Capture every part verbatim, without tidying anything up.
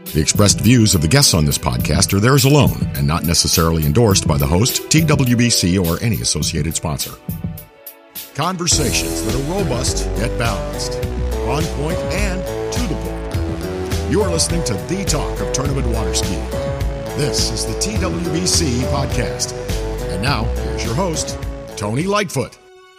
The expressed views of the guests on this podcast are theirs alone and not necessarily endorsed by the host, T W B C, or any associated sponsor. Conversations that are robust yet balanced, on point and to the point. You are listening to the talk of tournament water skiing. This is the T W B C podcast. And now, here's your host, Tony Lightfoot.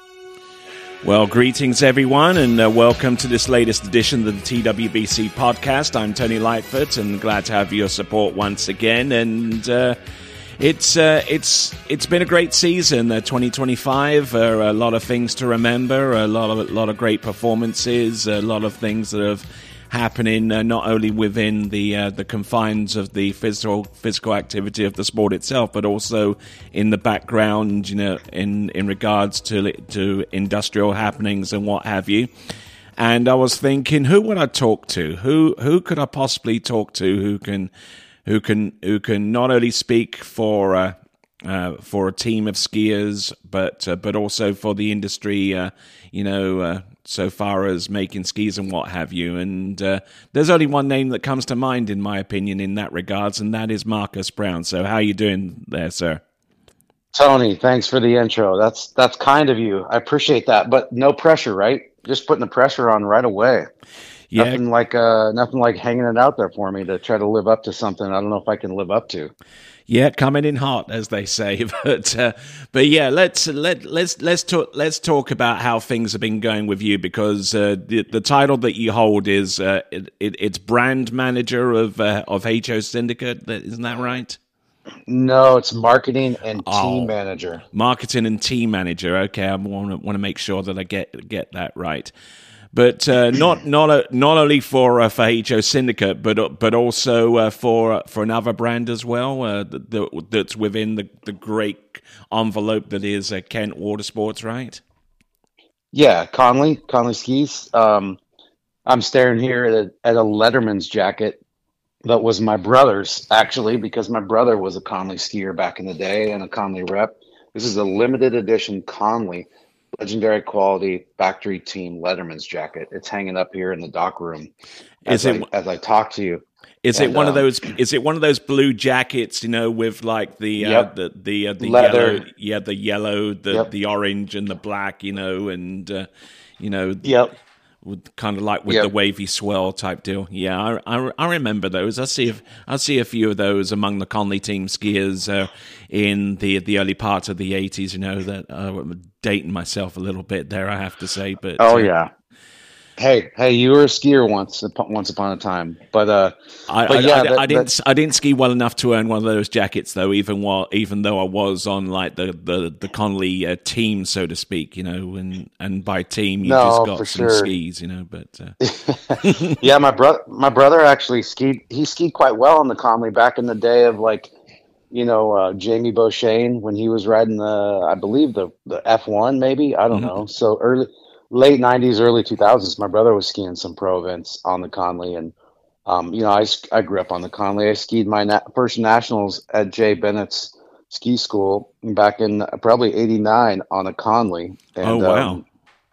Well, greetings everyone, and uh, welcome to this latest edition of the T W B C podcast. I'm Tony Lightfoot, and glad to have your support once again. And uh, it's uh, it's it's been a great season, uh, twenty twenty-five. Uh, a lot of things to remember, a lot of a lot of great performances, a lot of things that have happening uh, not only within the uh, the confines of the physical physical activity of the sport itself, but also in the background, you know, in in regards to to industrial happenings and what have you. And I was thinking, who would I talk to? Who who could I possibly talk to who can who can who can not only speak for uh, uh, for a team of skiers, but uh, but also for the industry, uh, you know. Uh, so far as making skis and what have you. And uh, there's only one name that comes to mind, in my opinion, in that regards, and that is Marcus Brown. So how are you doing there, sir? Tony, thanks for the intro. That's that's kind of you. I appreciate that, but no pressure, right? Just putting the pressure on right away. Yeah. Nothing like uh, nothing like hanging it out there for me to try to live up to something I don't know if I can live up to. Yeah, coming in hot, as they say. But uh, but yeah, let's let let's let's talk let's talk about how things have been going with you, because uh, the the title that you hold is uh, it, it, it's brand manager of uh, of H O Syndicate. Isn't that right? No, it's marketing and oh, team manager. Marketing and team manager. Okay, I want to want to make sure that I get get that right. But uh, not not uh, not only for uh, for H O Syndicate, but uh, but also uh, for uh, for another brand as well uh, that, that's within the, the great envelope that is uh, Kent Watersports, right? Yeah, Conley Conley Skis. Um, I'm staring here at a, at a Letterman's jacket that was my brother's, actually, because my brother was a Conley skier back in the day and a Conley rep. This is a limited edition Conley. Legendary quality factory team Letterman's jacket. It's hanging up here in the dock room as, is it, I, as I talk to you. Is and, it one um, of those? Is it one of those blue jackets? You know, with like the yep. uh, the the uh, the Leather. yellow, yeah, the yellow, the yep. the orange, and the black. You know, and uh, you know, yep. With, kind of like with yep. the wavy swirl type deal. Yeah, I, I, I remember those. I see if, I see a few of those among the Conley team skiers uh, in the the early part of the eighties. You know, that uh, I'm dating myself a little bit there, I have to say. But oh uh, yeah. Hey, hey! You were a skier once, once upon a time, but uh, I, but I, yeah, I, that, I didn't, that, I didn't ski well enough to earn one of those jackets, though. Even while, even though I was on like the the the Conley uh, team, so to speak, you know, and and by team you no, just got for some sure. skis, you know. But uh... yeah, my brother, my brother actually skied. He skied quite well on the Conley back in the day of like, you know, uh, Jamie Beauchesne when he was riding the, I believe the the F one, maybe I don't mm-hmm. know. So early. Late nineties, early two thousands, my brother was skiing some pro events on the Conley. And, um, you know, I, I grew up on the Conley. I skied my na- first nationals at Jay Bennett's ski school back in probably eighty-nine on a Conley. And, oh, wow. Um,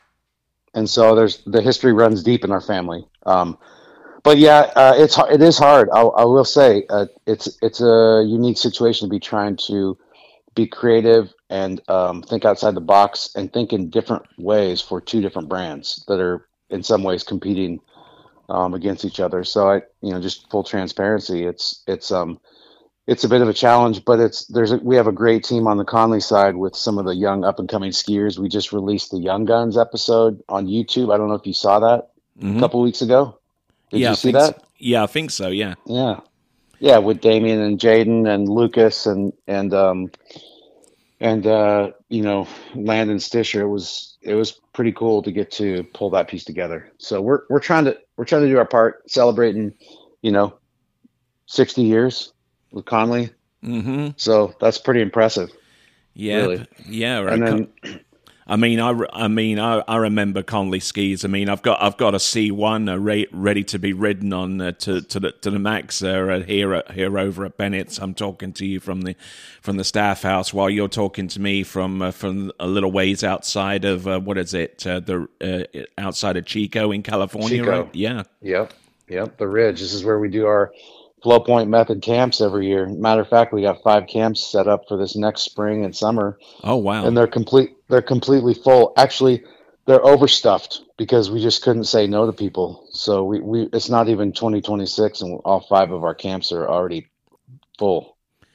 and so there's the history runs deep in our family. Um, but, yeah, uh, it's it is hard. I, I will say uh, it's it's a unique situation to be trying to be creative and um, think outside the box and think in different ways for two different brands that are in some ways competing um, against each other. So I, you know, just full transparency, it's, it's, um, it's a bit of a challenge, but it's, there's, a, we have a great team on the Conley side with some of the young up and coming skiers. We just released the Young Guns episode on YouTube. I don't know if you saw that mm-hmm. a couple weeks ago. Did yeah, you see I that? So. Yeah, I think so. Yeah. Yeah. Yeah. With Damien and Jaden and Lucas and, and, um, And, uh, you know, Landon Stisher, it was, it was pretty cool to get to pull that piece together. So we're, we're trying to, we're trying to do our part, celebrating, you know, sixty years with Conley. Mm-hmm. So that's pretty impressive. Yeah. Really. Yeah. Right. And then, I mean, I, I mean, I, I remember Conley skis. I mean, I've got I've got a C one uh, re- ready to be ridden on uh, to to the to the max uh, here at, here over at Bennett's. I'm talking to you from the from the staff house while you're talking to me from uh, from a little ways outside of uh, what is it uh, the uh, outside of Chico in California. Chico. Right? Yeah. Yep. Yep. The Ridge. This is where we do our Flow Point Method camps every year. Matter of fact, we got five camps set up for this next spring and summer. Oh, wow. And they're complete. They're completely full. Actually, they're overstuffed because we just couldn't say no to people. So we, we it's not even twenty twenty-six, and all five of our camps are already full.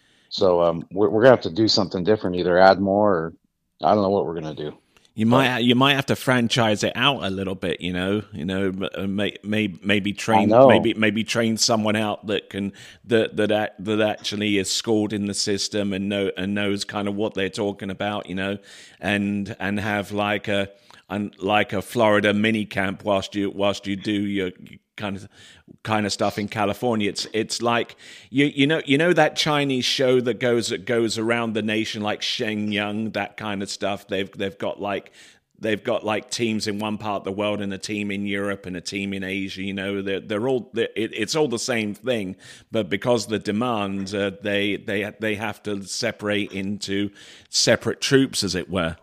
So um, we're, we're gonna have to do something different, either add more, or I don't know what we're gonna do. You might you might have to franchise it out a little bit, you know. You know, may, may, maybe train maybe maybe train someone out that can that that that actually is schooled in the system and know and knows kind of what they're talking about, you know, and and have like a like a Florida mini camp whilst you whilst you do your kind of kind of stuff in California. It's it's like you you know you know that Chinese show that goes that goes around the nation, like Shenyang, that kind of stuff. They've they've got like they've got like teams in one part of the world and a team in Europe and a team in Asia. You know, they're they're all they're, it, it's all the same thing, but because of the demand, uh, they they they have to separate into separate troops, as it were.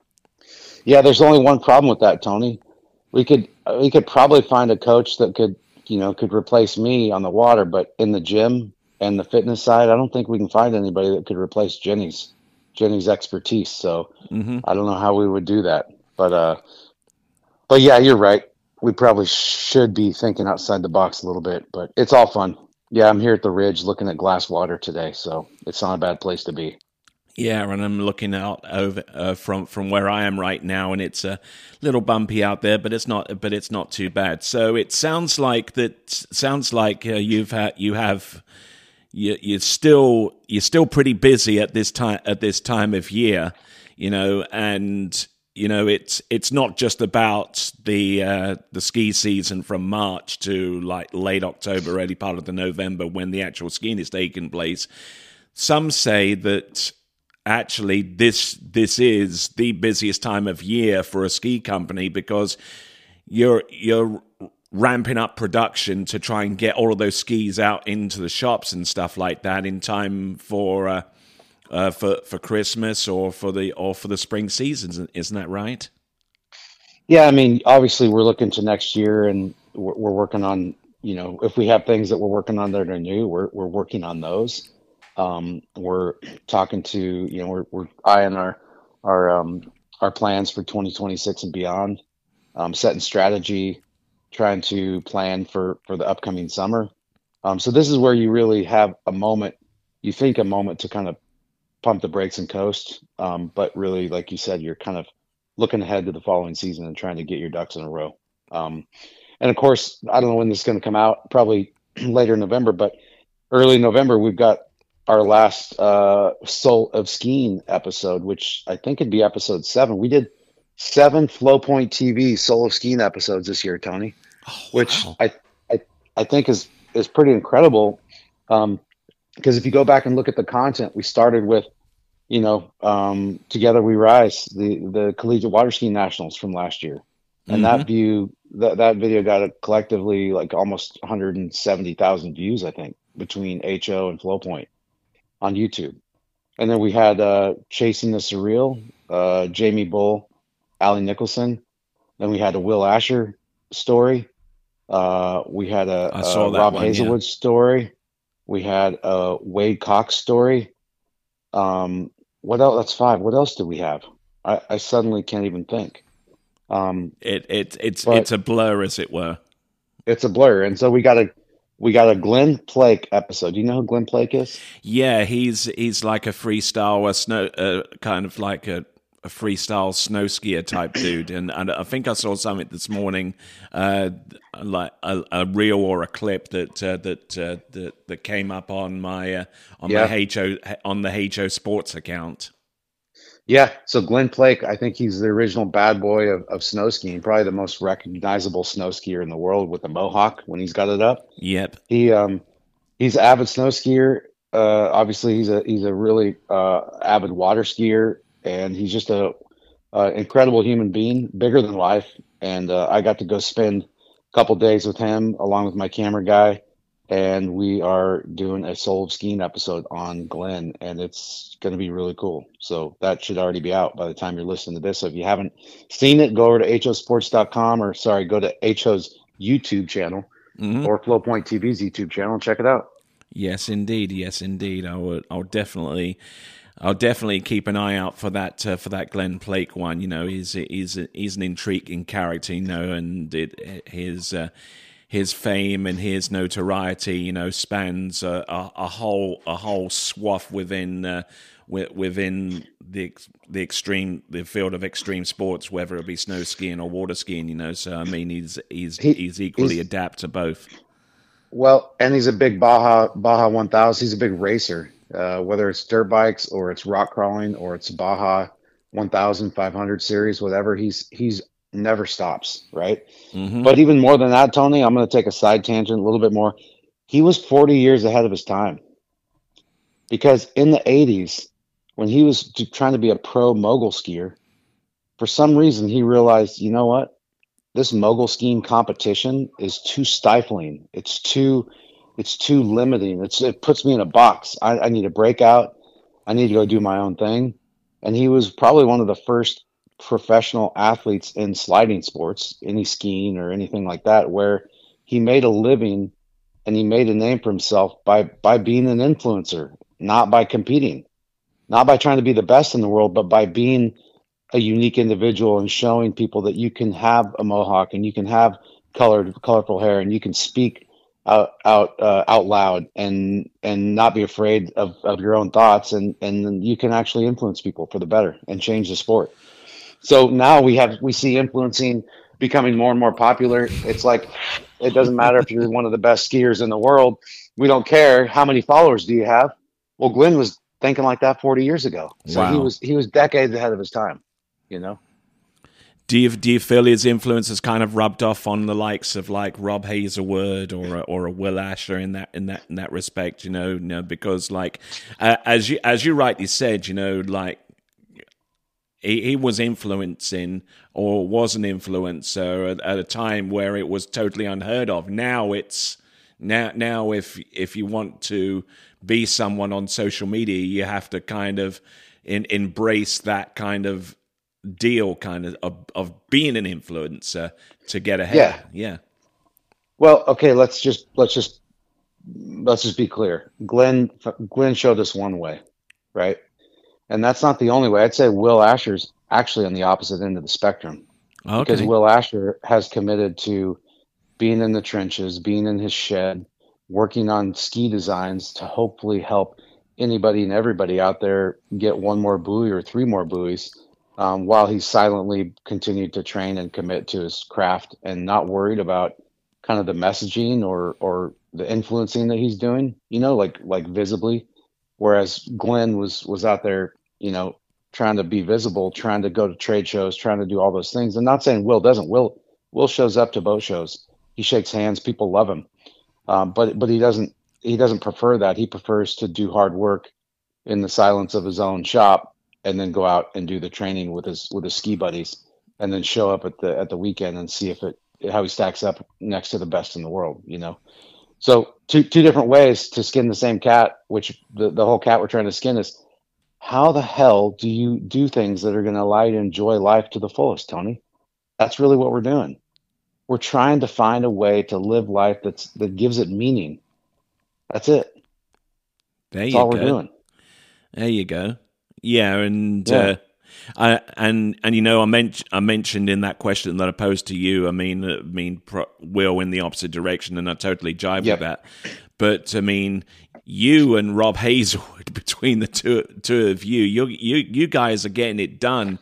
Yeah, there's only one problem with that, Tony. We could we could probably find a coach that could, you know, could replace me on the water, but in the gym and the fitness side, I don't think we can find anybody that could replace Jenny's Jenny's expertise. So mm-hmm. I don't know how we would do that. But uh but yeah, you're right. We probably should be thinking outside the box a little bit, but it's all fun. Yeah, I'm here at the Ridge looking at glass water today, so it's not a bad place to be. Yeah, and I'm looking out over uh, from from where I am right now, and it's a little bumpy out there, but it's not but it's not too bad. So it sounds like that sounds like uh, you've had you have you you're still you're still pretty busy at this time at this time of year, you know, and you know it's it's not just about the uh, the ski season from March to like late October, early part of the November when the actual skiing is taking place. Some say that actually this this is the busiest time of year for a ski company because you're you're ramping up production to try and get all of those skis out into the shops and stuff like that in time for uh, uh, for for Christmas or for the or for the spring seasons. Isn't that right? Yeah, I mean, obviously we're looking to next year, and we're, we're working on, you know, if we have things that we're working on that are new, we're we're working on those. Um, we're talking to, you know, we're, we're eyeing our, our, um, our plans for twenty twenty-six and beyond, um, setting strategy, trying to plan for, for the upcoming summer. Um, so this is where you really have a moment, you think a moment to kind of pump the brakes and coast. Um, but really, like you said, you're kind of looking ahead to the following season and trying to get your ducks in a row. Um, and of course, I don't know when this is going to come out, probably later in November, but early November, we've got our last uh, Soul of Skiing episode, which I think would be episode seven. We did seven Flow Point T V Soul of Skiing episodes this year, Tony, oh, which wow. I, I I think is is pretty incredible. Um, because if you go back and look at the content, we started with, you know, um, Together We Rise, the the Collegiate Water Skiing Nationals from last year, and mm-hmm. that view that that video got a collectively like almost one hundred seventy thousand views, I think, between H O and Flow Point on YouTube. And then we had uh, Chasing the Surreal, uh, Jamie Bull, Allie Nicholson. Then we had a Will Asher story. Uh, we had a, a Rob one, Hazelwood yeah. story. We had a Wade Cox story. Um, what else? That's five. What else did we have? I, I suddenly can't even think. Um, it, it it's it's a blur, as it were. It's a blur, and so we got a we got a Glenn Plake episode. Do you know who Glenn Plake is? Yeah, he's he's like a freestyle, a snow, uh, kind of like a, a freestyle snow skier type dude. And, and I think I saw something this morning, uh, like a, a reel or a clip that uh, that, uh, that that came up on my uh, on yeah. my H O on the H O Sports account. Yeah, so Glenn Plake, I think he's the original bad boy of, of snow skiing, probably the most recognizable snow skier in the world with the mohawk when he's got it up. Yep. He um he's an avid snow skier. Uh, obviously he's a he's a really uh, avid water skier, and he's just a, a incredible human being, bigger than life. And uh, I got to go spend a couple days with him along with my camera guy. And we are doing a Soul of Skiing episode on Glenn, and it's going to be really cool. So that should already be out by the time you're listening to this. So if you haven't seen it, go over to H O sports dot com, or sorry, go to H O's YouTube channel mm-hmm. or Flow Point T V's YouTube channel and check it out. Yes, indeed. Yes, indeed. I would. I'll definitely. I'll definitely keep an eye out for that uh, for that Glenn Plake one. You know, he's he's he's an intriguing character. You know, and it, his uh, his fame and his notoriety, you know, spans a, a, a whole a whole swath within uh, within the the extreme the field of extreme sports, whether it be snow skiing or water skiing. You know, so I mean, he's he's He, he's equally he's, adept to both. Well, and he's a big Baja Baja one thousand. He's a big racer. Uh, whether it's dirt bikes or it's rock crawling or it's Baja one thousand, five hundred series, whatever, he's he's never stops, right? Mm-hmm. But even more than that, Tony, I'm going to take a side tangent a little bit more. He was forty years ahead of his time, because in the eighties, when he was trying to be a pro mogul skier, for some reason he realized, you know what? This mogul skiing competition is too stifling. It's too, it's too limiting. It's, it puts me in a box. I, I need to break out. I need to go do my own thing. And he was probably one of the first professional athletes in sliding sports, any skiing or anything like that, where he made a living and he made a name for himself by, by being an influencer, not by competing, not by trying to be the best in the world, but by being a unique individual and showing people that you can have a mohawk and you can have colored, colorful hair and you can speak out out uh, out loud and and not be afraid of, of your own thoughts, and and you can actually influence people for the better and change the sport. So now we have we see influencing becoming more and more popular. It's like it doesn't matter if you're one of the best skiers in the world. We don't care how many followers do you have. Well, Glenn was thinking like that forty years ago. So wow. he was he was decades ahead of his time. You know, do you do you feel his influence has kind of rubbed off on the likes of like Rob Hazelwood or a, or a Will Asher in that in that in that respect? You know, you know because like uh, as you as you rightly said, you know, like he, he was influencing or was an influencer at, at a time where it was totally unheard of. Now it's now now if if you want to be someone on social media, you have to kind of in, embrace that kind of deal kind of, of of being an influencer to get ahead. Yeah. Yeah. Well, okay, let's just let's just let's just be clear. Glenn Glenn showed us one way, right? And that's not the only way. I'd say Will Asher's actually on the opposite end of the spectrum. Okay. Because Will Asher has committed to being in the trenches, being in his shed, working on ski designs to hopefully help anybody and everybody out there get one more buoy or three more buoys. Um, while he silently continued to train and commit to his craft and not worried about kind of the messaging or or the influencing that he's doing, you know, like like visibly. Whereas Glenn was was out there, you know, trying to be visible, trying to go to trade shows, trying to do all those things. I'm not saying Will doesn't. Will Will shows up to boat shows. He shakes hands. People love him, um, but but he doesn't he doesn't prefer that. He prefers to do hard work in the silence of his own shop, and then go out and do the training with his with his ski buddies, and then show up at the at the weekend and see if it how he stacks up next to the best in the world, you know. So two two different ways to skin the same cat, which the, the whole cat we're trying to skin is how the hell do you do things that are going to allow you to enjoy life to the fullest, Tony? That's really what we're doing. We're trying to find a way to live life that's that gives it meaning. That's it. There that's you all go. we're doing. There you go. Yeah, and Yeah. Uh, I, and and you know, I, men- I mentioned in that question that I posed to you. I mean, I mean, pro- Will in the opposite direction, and I totally jive Yep. with that. But I mean, you and Rob Hazelwood, between the two two of you, you you you guys are getting it done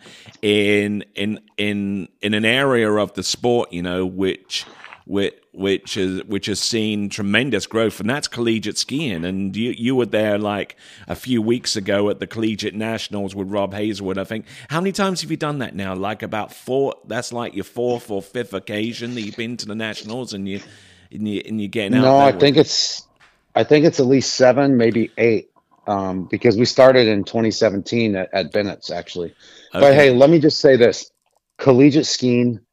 in in in in an area of the sport, you know, which which which is which has seen tremendous growth, and that's collegiate skiing. And you you were there like a few weeks ago at the Collegiate Nationals with Rob Hazelwood, I think. How many times have you done that now? Like about four. That's like your fourth or fifth occasion that you've been to the Nationals, and you and you and you're getting out. No, there I with- think it's I think it's at least seven, maybe eight, um, because we started in twenty seventeen at, at Bennett's actually. But Okay. hey, let me just say this: collegiate skiing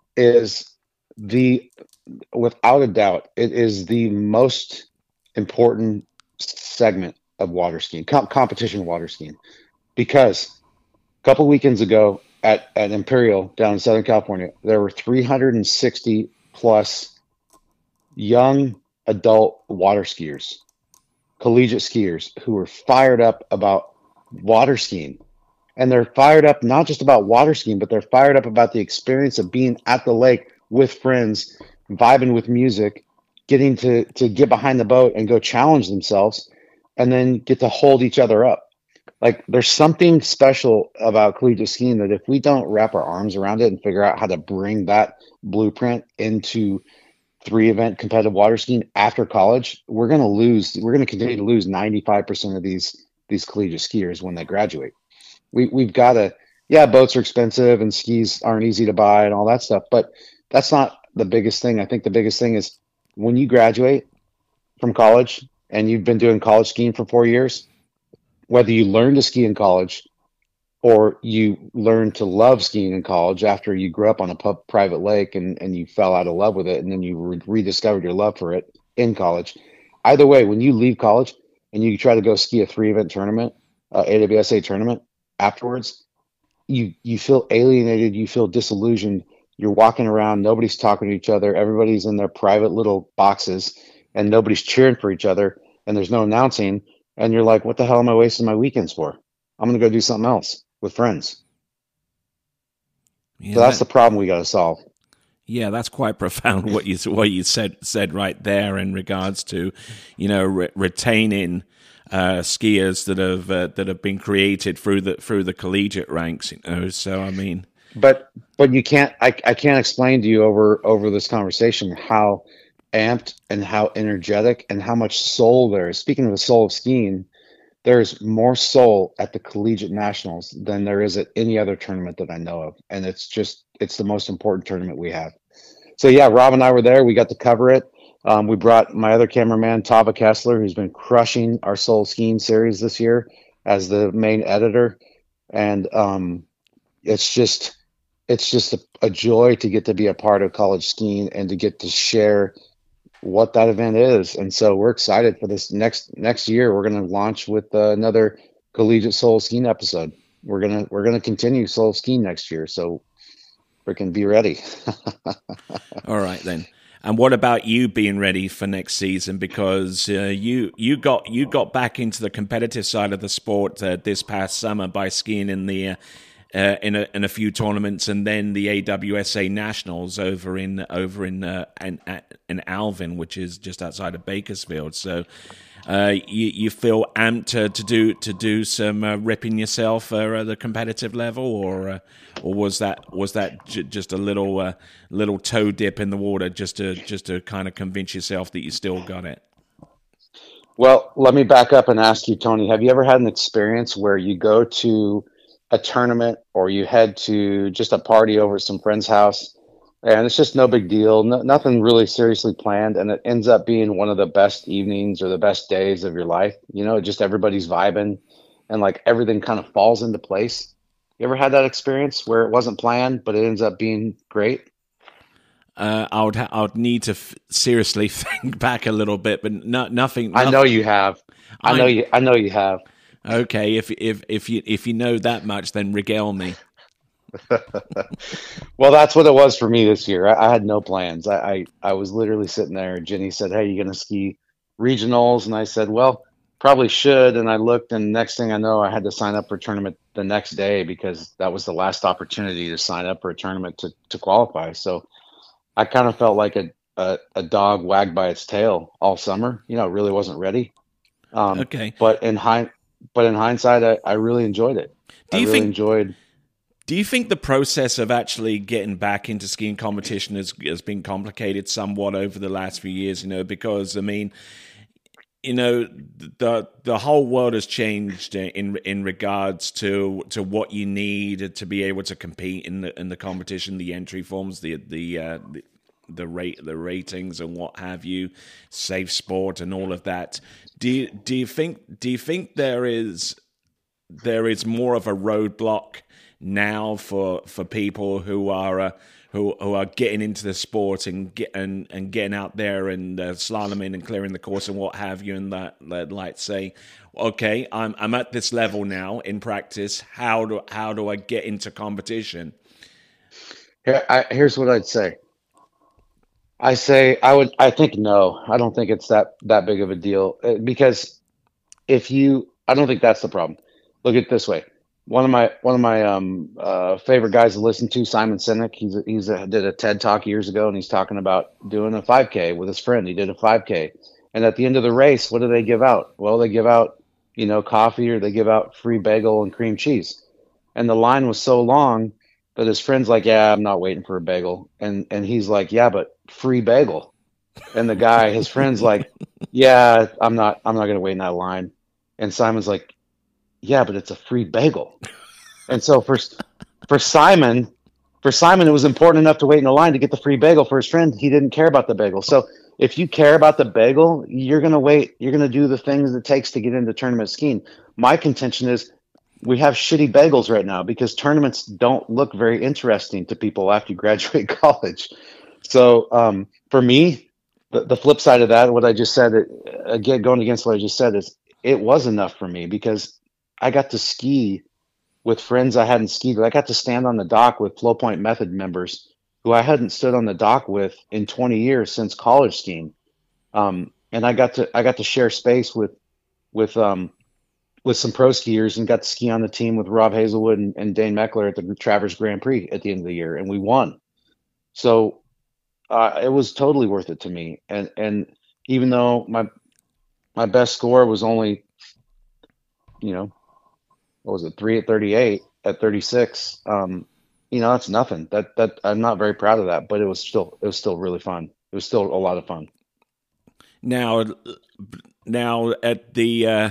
is the, without a doubt, it is the most important segment of water skiing, com- competition water skiing, because a couple weekends ago at, at Imperial down in Southern California, there were three hundred sixty plus young adult water skiers collegiate skiers who are fired up about water skiing. And they're fired up not just about water skiing, but they're fired up about the experience of being at the lake with friends, vibing with music, getting to, to get behind the boat and go challenge themselves, and then get to hold each other up. Like, there's something special about collegiate skiing that if we don't wrap our arms around it and figure out how to bring that blueprint into three event competitive water skiing after college, we're going to lose. We're going to continue to lose ninety-five percent of these these collegiate skiers when they graduate. We we've got to. Yeah, boats are expensive and skis aren't easy to buy and all that stuff, but that's not the biggest thing. I think the biggest thing is when you graduate from college and you've been doing college skiing for four years, whether you learn to ski in college or you learn to love skiing in college after you grew up on a pub, private lake and, and you fell out of love with it and then you re- rediscovered your love for it in college. Either way, when you leave college and you try to go ski a three-event tournament, uh, A W S A tournament afterwards, you you feel alienated, you feel disillusioned. You're walking around, nobody's talking to each other, everybody's in their private little boxes, and nobody's cheering for each other, and there's no announcing, and you're like, what the hell am I wasting my weekends for? I'm going to go do something else with friends. Yeah, so that's that, the problem we got to solve. Yeah, that's quite profound what you what you said said right there in regards to, you know, re- retaining uh, skiers that have uh, that have been created through the through the collegiate ranks. You know, so I mean, but but you can't. I I can't explain to you over over this conversation how amped and how energetic and how much soul there is. Speaking of the soul of skiing, there's more soul at the collegiate nationals than there is at any other tournament that I know of. And it's just, it's the most important tournament we have. So yeah, Rob and I were there. We got to cover it. Um, we brought my other cameraman, Tava Kessler, who's been crushing our Soul Skiing series this year as the main editor. And um, it's just, it's just a, a joy to get to be a part of college skiing and to get to share what that event is. And so we're excited for this next next year. We're going to launch with uh, another collegiate soul skiing episode. We're going to we're going to continue soul skiing next year, so we can be ready. All right then. And what about you being ready for next season? Because uh, you you got you got back into the competitive side of the sport uh, this past summer by skiing in the uh, Uh, in a in a few tournaments, and then the A W S A Nationals over in over in uh, in, in Alvin, which is just outside of Bakersfield. So, uh, you you feel amped to, to do to do some uh, ripping yourself uh, at the competitive level, or uh, or was that was that j- just a little uh, little toe dip in the water just to just to kind of convince yourself that you still got it? Well, let me back up and ask you, Tony. Have you ever had an experience where you go to a tournament or you head to just a party over at some friend's house and it's just no big deal, no, nothing really seriously planned, and it ends up being one of the best evenings or the best days of your life? You know, just everybody's vibing and like everything kind of falls into place. You ever had that experience where it wasn't planned but it ends up being great? Uh, I would ha- I would need to f- seriously think back a little bit, but no, nothing, nothing. I know you have. I know you. I know you have. Okay, if if if you if you know that much, then regale me. Well, that's what it was for me this year. I, I had no plans. I, I I was literally sitting there. Jenny said, "Hey, you gonna ski regionals?" And I said, "Well, probably should." And I looked, and next thing I know, I had to sign up for a tournament the next day because that was the last opportunity to sign up for a tournament to to qualify. So I kind of felt like a, a a dog wagged by its tail all summer. You know, it really wasn't ready. Um, okay, but in hind but in hindsight, I, I really enjoyed it. Do you I really think? enjoyed. Do you think the process of actually getting back into skiing competition has has been complicated somewhat over the last few years? You know, because I mean, you know, the the whole world has changed in in regards to to what you need to be able to compete in the in the competition, the entry forms, the the uh, the, the rate the ratings and what have you, safe sport and all of that. Do you, do you think do you think there is there is more of a roadblock now for for people who are uh, who who are getting into the sport and get and, and getting out there and uh, slaloming and clearing the course and what have you, and that, that like say, okay, I'm I'm at this level now in practice. How do how do I get into competition? Here, I, here's what I'd say. I say I would. I think no. I don't think it's that that big of a deal uh, because if you, I don't think that's the problem. Look at it this way. One of my one of my um, uh, favorite guys to listen to, Simon Sinek. He's a, he's a, did a TED talk years ago, and he's talking about doing a five K with his friend. He did a five K, and at the end of the race, what do they give out? Well, they give out, you know, coffee, or they give out free bagel and cream cheese. And the line was so long that his friend's like, "Yeah, I'm not waiting for a bagel," and and he's like, "Yeah, but free bagel." And the guy, his friend's like, "Yeah, I'm not I'm not gonna wait in that line." And Simon's like, "Yeah, but it's a free bagel." And so for for Simon, for Simon, it was important enough to wait in the line to get the free bagel. For his friend, he didn't care about the bagel. So if you care about the bagel, you're gonna wait. You're gonna do the things it takes to get into tournament skiing. My contention is we have shitty bagels right now because tournaments don't look very interesting to people after you graduate college. So um, for me, the, the flip side of that, what I just said, again, going against what I just said, is it was enough for me because I got to ski with friends I hadn't skied with. I got to stand on the dock with Flow Point Method members who I hadn't stood on the dock with in twenty years since college skiing. Um, and I got to I got to share space with with um, with some pro skiers and got to ski on the team with Rob Hazelwood and, and Dane Meckler at the Travers Grand Prix at the end of the year, and we won. So uh, it was totally worth it to me. And and even though my my best score was only, you know, what was it, three at thirty-eight at thirty-six. Um, you know, that's nothing. That that I'm not very proud of that, but it was still it was still really fun. It was still a lot of fun. Now, now at the uh,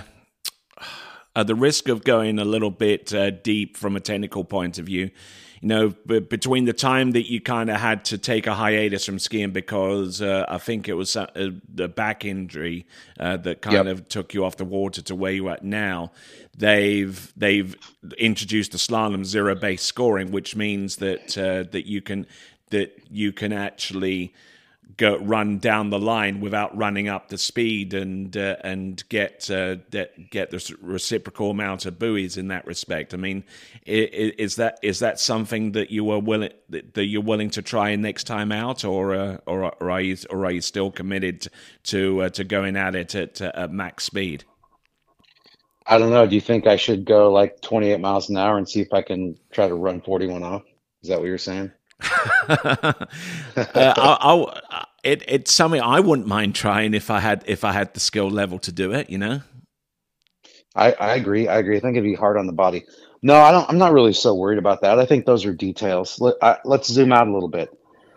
at the risk of going a little bit uh, deep from a technical point of view, you know, b- between the time that you kind of had to take a hiatus from skiing because uh, I think it was uh, the back injury uh, that kind yep. of took you off the water to where you're at now, they've they've introduced the slalom zero base scoring, which means that uh, that you can that you can actually go run down the line without running up the speed and uh, and get uh, get the reciprocal amount of buoys in that respect. I mean, is that is that something that you were willing that you're willing to try next time out, or uh, or, or are you or are you still committed to uh, to going at it at, uh, at max speed? I don't know. Do you think I should go like twenty-eight miles an hour and see if I can try to run forty-one off? Is that what you're saying? uh, I, I, it, it's something I wouldn't mind trying if I had if I had the skill level to do it. You know, I, I agree. I agree. I think it'd be hard on the body. No, I don't. I'm not really so worried about that. I think those are details. Let, I, let's zoom out a little bit.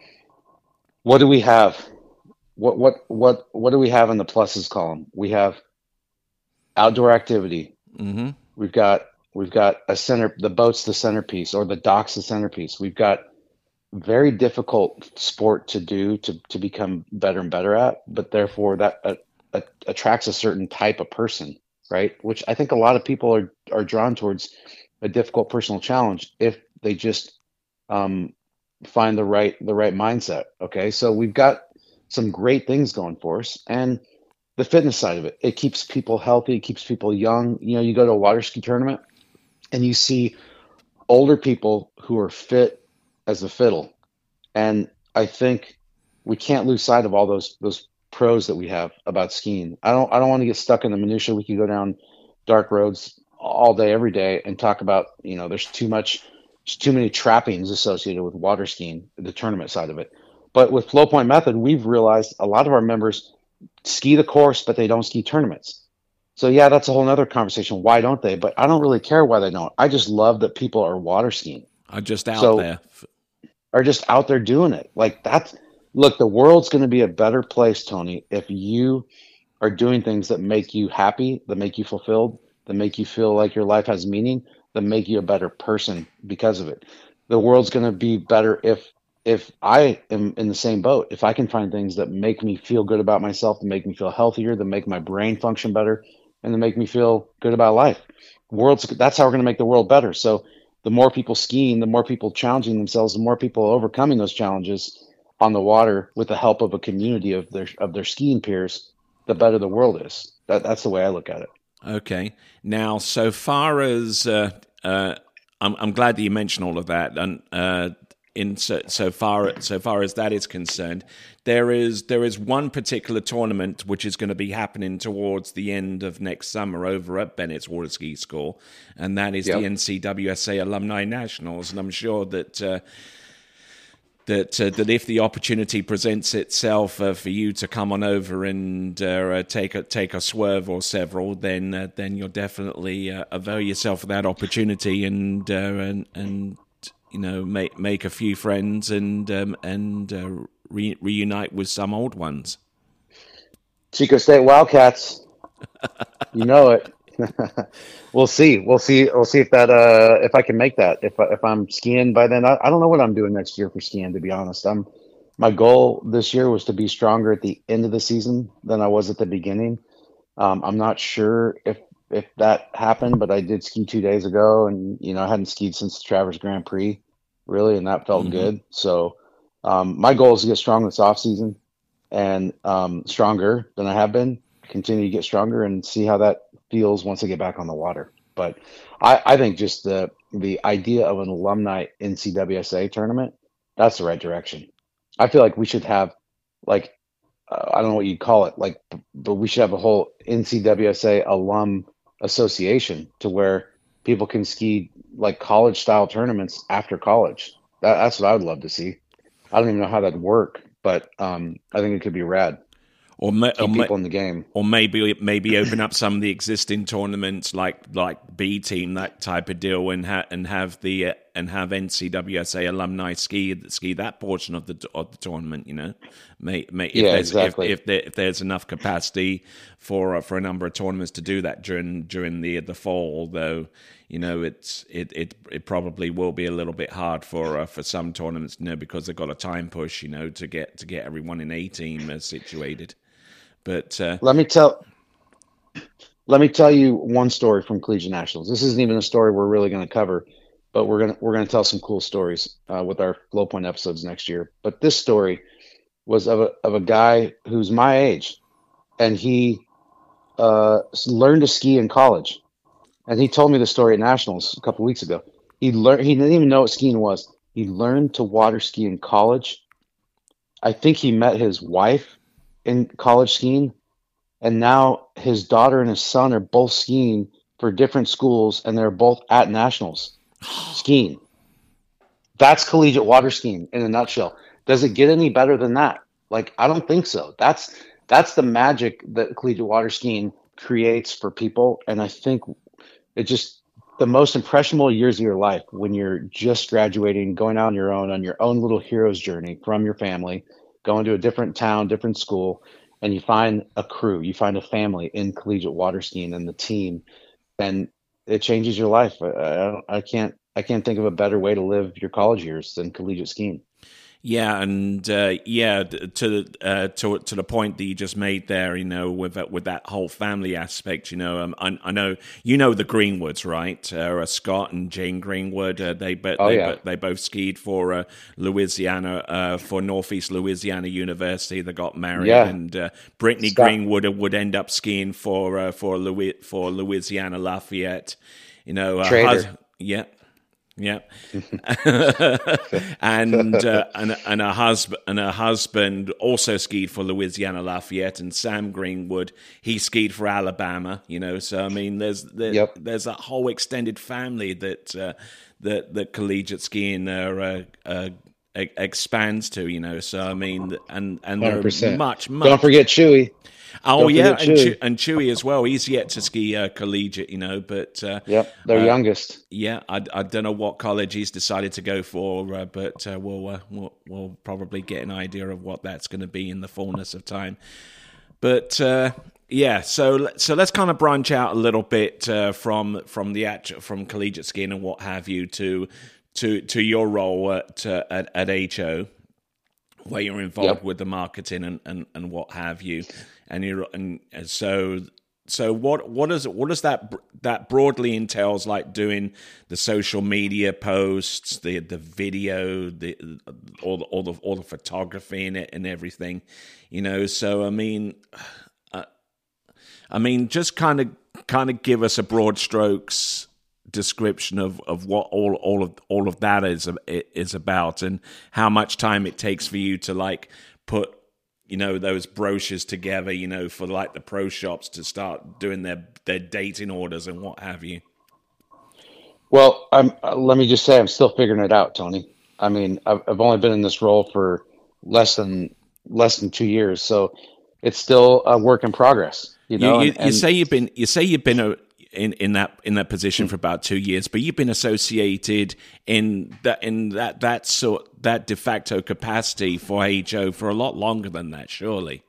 What do we have? What what what what do we have in the pluses column? We have outdoor activity. Mm-hmm. We've got we've got a center. The boat's the centerpiece, or the dock's the centerpiece. We've got very difficult sport to do to, to become better and better at, but therefore that uh, uh, attracts a certain type of person, right? Which I think a lot of people are, are drawn towards a difficult personal challenge if they just um, find the right, the right mindset. Okay. So we've got some great things going for us, and the fitness side of it, it keeps people healthy. It keeps people young. You know, you go to a water ski tournament and you see older people who are fit as a fiddle. And I think we can't lose sight of all those those pros that we have about skiing. I don't I don't want to get stuck in the minutia. We could go down dark roads all day, every day, and talk about, you know, there's too much, there's too many trappings associated with water skiing, the tournament side of it. But with Flow Point Method, we've realized a lot of our members ski the course, but they don't ski tournaments. So yeah, that's a whole nother conversation. Why don't they? But I don't really care why they don't. I just love that people are water skiing. Are just out so, there. Are just out there doing it. Like that's, look, the world's going to be a better place, Tony, if you are doing things that make you happy, that make you fulfilled, that make you feel like your life has meaning, that make you a better person because of it. The world's going to be better if if I am in the same boat. If I can find things that make me feel good about myself, that make me feel healthier, that make my brain function better, and that make me feel good about life. World's that's how we're going to make the world better. So the more people skiing, the more people challenging themselves, the more people overcoming those challenges on the water with the help of a community of their of their skiing peers, the better the world is. That, that's the way I look at it. Okay. Now, so far as uh, uh, I'm, I'm glad that you mentioned all of that, and uh, in so, so far so far as that is concerned. There is there is one particular tournament which is going to be happening towards the end of next summer over at Bennett's Water Ski School, and that is yep. the N C W S A Alumni Nationals. And I'm sure that uh, that uh, that if the opportunity presents itself uh, for you to come on over and uh, take a take a swerve or several, then uh, then you'll definitely uh, avail yourself of that opportunity and uh, and and you know make make a few friends and um, and uh, re- reunite with some old ones. Chico State Wildcats, you know it. We'll see. We'll see. We'll see if that uh, if I can make that. If if I'm skiing by then, I, I don't know what I'm doing next year for skiing. To be honest, I'm my goal this year was to be stronger at the end of the season than I was at the beginning. Um, I'm not sure if if that happened, but I did ski two days ago, and you know I hadn't skied since the Travers Grand Prix, really, and that felt mm-hmm. good. So um, my goal is to get strong this off season and um, stronger than I have been. Continue to get stronger and see how that feels once I get back on the water. But I, I think just the the idea of an alumni N C W S A tournament, that's the right direction. I feel like we should have like, uh, I don't know what you'd call it, like, but we should have a whole N C W S A alum association to where people can ski like college style tournaments after college. That, that's what I would love to see. I don't even know how that'd work, but um, I think it could be rad. Or, ma- Keep or, people ma- in the game. or maybe maybe open up some of the existing tournaments like like B Team, that type of deal, and ha- and have the uh, and have N C W S A alumni ski ski that portion of the of the tournament. You know, may, may, if yeah, there's, exactly. If, if, there, if there's enough capacity for uh, for a number of tournaments to do that during during the the fall, although you know it's it it, it probably will be a little bit hard for uh, for some tournaments, you know, because they've got a time push, you know, to get to get everyone in A team uh, situated. But uh, let me tell let me tell you one story from Collegiate Nationals. This isn't even a story we're really going to cover, but we're gonna we're gonna tell some cool stories uh, with our Low Point episodes next year. But this story was of a of a guy who's my age, and he uh, learned to ski in college. And he told me the story at Nationals a couple weeks ago. He learned he didn't even know what skiing was. He learned to water ski in college. I think he met his wife in college skiing, and now his daughter and his son are both skiing for different schools, and they're both at Nationals skiing. That's collegiate water skiing in a nutshell. Does it get any better than that? Like, I don't think so. That's that's the magic that collegiate water skiing creates for people, and I think it just the most impressionable years of your life when you're just graduating, going out on your own on your own little hero's journey from your family, going to a different town, different school, and you find a crew, you find a family in collegiate water skiing and the team, and it changes your life. I, I, I can't, I can't think of a better way to live your college years than collegiate skiing. Yeah, and uh, yeah, to uh, to to the point that you just made there, you know, with with that whole family aspect, you know, um, I, I know you know the Greenwoods, right? Uh, Scott and Jane Greenwood, uh, they but oh, they, yeah. they both skied for uh, Louisiana uh, for Northeast Louisiana University. They got married, yeah. and uh, Brittany Scott. Greenwood would end up skiing for uh, for Louis, for Louisiana Lafayette. You know, uh, Trader. hus- yeah. Yeah, and uh, and and her husband and her husband also skied for Louisiana Lafayette, and Sam Greenwood, he skied for Alabama. You know, so I mean, there's there, yep. there's that whole extended family that uh, that that collegiate skiing uh, uh, expands to. You know, so I mean, and and they're much much. Don't forget Chewy. Oh Don't yeah, and Chewy. Chewy, and Chewy as well. He's yet to ski uh, collegiate, you know, but uh, yep, their uh, youngest. Yeah, I, I don't know what college he's decided to go for, uh, but uh, we'll, uh, we'll we'll probably get an idea of what that's going to be in the fullness of time. But uh, yeah, so so let's kind of branch out a little bit uh, from from the actual, from collegiate skiing and what have you to to to your role at uh, at, at H O, where you're involved yep. with the marketing and, and, and what have you. And you and so so what what does what does that that broadly entails, like doing the social media posts, the the video, the all the all the all the photography in it and everything, you know. So I mean, uh, I mean, just kind of kind of give us a broad strokes description of, of what all all of all of that is is about, and how much time it takes for you to like put, you know, those brochures together, you know, for like the pro shops to start doing their their dating orders and what have you. Well, I'm, uh, let me just say, I'm still figuring it out, Tony. I mean, I've, I've only been in this role for less than less than two years, so it's still a work in progress. You know, you, you, and, and, you say you've been you say you've been a, in in that in that position for about two years, but you've been associated in that in that that sort that de facto capacity for H O for a lot longer than that, surely.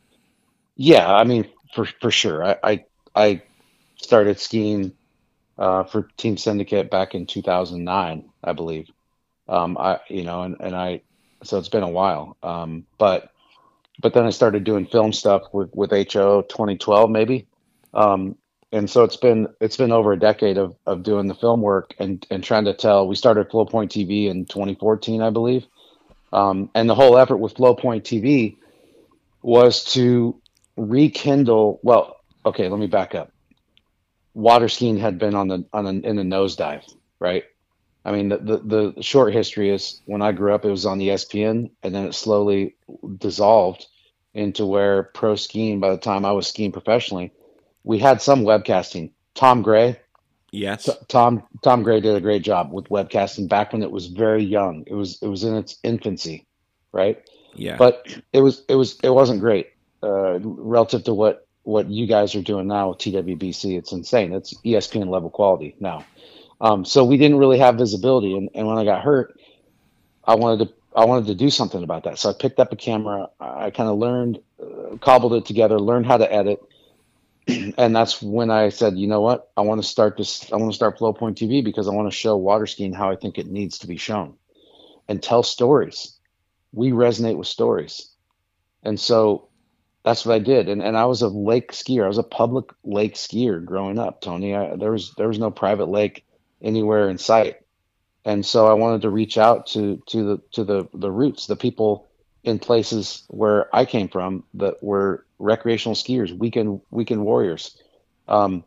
Yeah, I mean, for for sure. I I, I started skiing uh, for Team Syndicate back in two thousand nine, I believe. Um, I, you know, and, and I, so it's been a while. Um, but, but then I started doing film stuff with, with H O twenty twelve, maybe. Um, and so it's been, it's been over a decade of, of doing the film work and, and trying to tell. We started Flow Point T V in twenty fourteen, I believe. Um, and the whole effort with Flow Point T V was to rekindle, well, okay, let me back up. Water skiing had been on the on a, in the nosedive, right? I mean, the, the the short history is when I grew up, it was on E S P N, and then it slowly dissolved into where pro skiing. By the time I was skiing professionally, we had some webcasting. Tom Gray, yes, T- Tom Tom Gray did a great job with webcasting back when it was very young. It was it was in its infancy, right? Yeah, but it was it was it wasn't great uh, relative to what. what you guys are doing now with T W B C. It's insane. It's E S P N level quality now. Um, so we didn't really have visibility. And, and when I got hurt, I wanted to, I wanted to do something about that. So I picked up a camera. I kind of learned, uh, cobbled it together, learned how to edit. And that's when I said, you know what, I want to start this. I want to start Flow Point T V because I want to show water skiing how I think it needs to be shown and tell stories. We resonate with stories. And so that's what I did, and and I was a lake skier. I was a public lake skier growing up, Tony. I, there was there was no private lake anywhere in sight, and so I wanted to reach out to to the to the the roots, the people in places where I came from that were recreational skiers, weekend weekend warriors, um,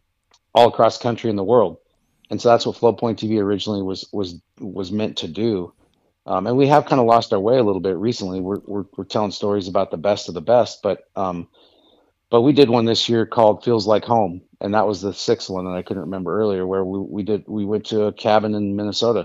all across the country and the world. And so that's what Flow Point T V originally was was was meant to do. Um, and we have kind of lost our way a little bit recently. We're, we're we're telling stories about the best of the best, but um, but we did one this year called "Feels Like Home," and that was the sixth one that I couldn't remember earlier. Where we we did we went to a cabin in Minnesota.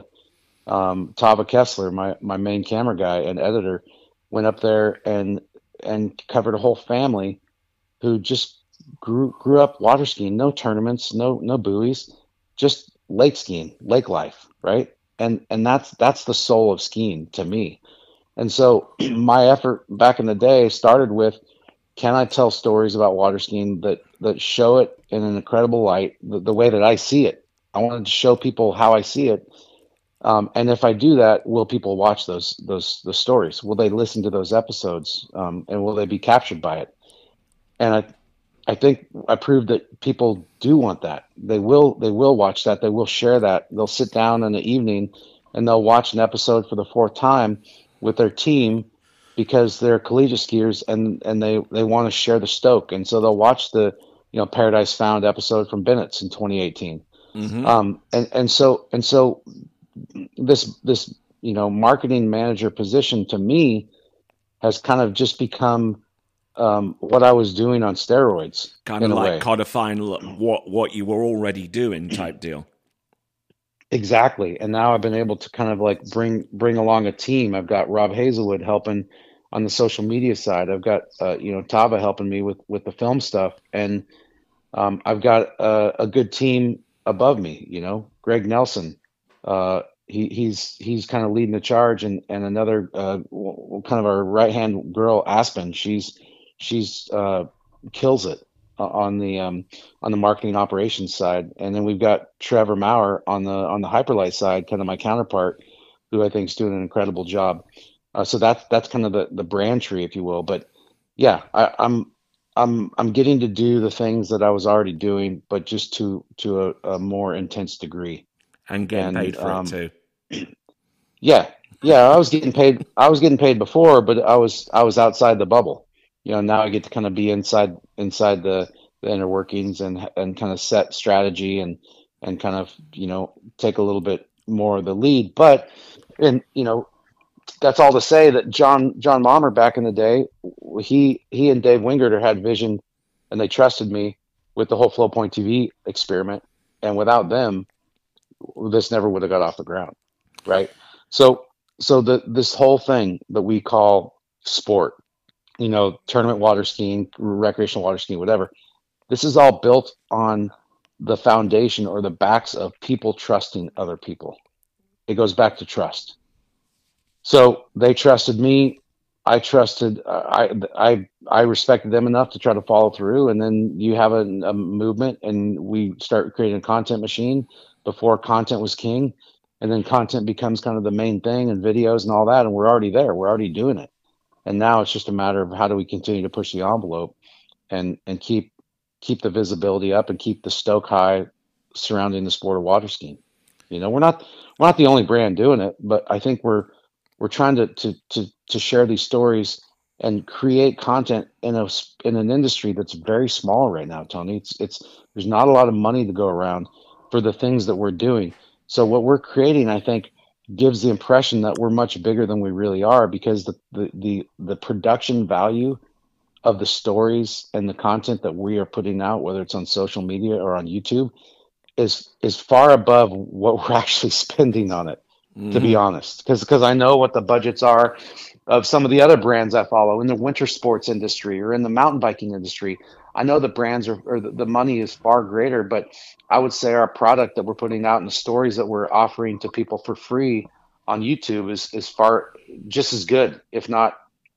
Um, Tava Kessler, my my main camera guy and editor, went up there and and covered a whole family who just grew grew up water skiing, no tournaments, no no buoys, just lake skiing, lake life, right? And and that's that's the soul of skiing to me. And so my effort back in the day started with, can I tell stories about water skiing that that show it in an incredible light, the, the way that I see it. I wanted to show people how I see it. Um, and if I do that, will people watch those those those stories? Will they listen to those episodes? Um, and will they be captured by it? And I I think I proved that people do want that. They will they will watch that. They will share that. They'll sit down in the evening and they'll watch an episode for the fourth time with their team because they're collegiate skiers and, and they, they want to share the stoke. And so they'll watch the, you know, Paradise Found episode from Bennett's in twenty eighteen. Mm-hmm. Um, and, and so and so this this you know marketing manager position to me has kind of just become Um, what I was doing on steroids, kind of like codifying what what you were already doing, type deal. Exactly, and now I've been able to kind of like bring bring along a team. I've got Rob Hazelwood helping on the social media side. I've got uh, you know Tava helping me with with the film stuff, and um, I've got a, a good team above me. You know, Greg Nelson. Uh, he he's he's kind of leading the charge, and and another uh, kind of our right hand girl, Aspen. She's She's uh, kills it on the um, on the marketing operations side, and then we've got Trevor Maurer on the on the Hyperlight side, kind of my counterpart, who I think is doing an incredible job. Uh, so that's that's kind of the, the brand tree, if you will. But yeah, I, I'm I'm I'm getting to do the things that I was already doing, but just to to a, a more intense degree, and getting and, paid for um, it too. Yeah, yeah, I was getting paid. I was getting paid before, but I was I was outside the bubble. You know, now I get to kind of be inside inside the, the inner workings and and kind of set strategy and and kind of, you know, take a little bit more of the lead. But, and, you know, that's all to say that John, John Mommer back in the day, he, he and Dave Wingerter had vision, and they trusted me with the whole Flowpoint T V experiment. And without them, this never would have got off the ground. Right. So, so the, this whole thing that we call sport, you know, tournament water skiing, recreational water skiing, whatever, this is all built on the foundation or the backs of people trusting other people. It goes back to trust. So they trusted me. I trusted, I, I, I respected them enough to try to follow through. And then you have a, a movement, and we start creating a content machine. Before, content was king, and then content becomes kind of the main thing, and videos and all that. And we're already there. We're already doing it. And now it's just a matter of how do we continue to push the envelope and, and keep, keep the visibility up and keep the stoke high surrounding the sport of water skiing. You know, we're not, we're not the only brand doing it, but I think we're, we're trying to, to, to, to share these stories and create content in a, in an industry that's very small right now, Tony. It's, it's, there's not a lot of money to go around for the things that we're doing. So what we're creating, I think, gives the impression that we're much bigger than we really are, because the, the, the, the production value of the stories and the content that we are putting out, whether it's on social media or on YouTube, is, is far above what we're actually spending on it. Mm-hmm. To be honest, because because I know what the budgets are of some of the other brands I follow in the winter sports industry or in the mountain biking industry. I know the brands are, or the, the money is far greater, but I would say our product that we're putting out and the stories that we're offering to people for free on YouTube is is far just as good, if not